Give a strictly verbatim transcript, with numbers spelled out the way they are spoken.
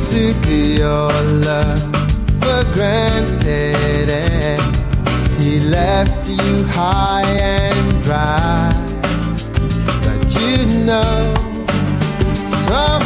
took your love for granted and he left you high and dry. But you know, some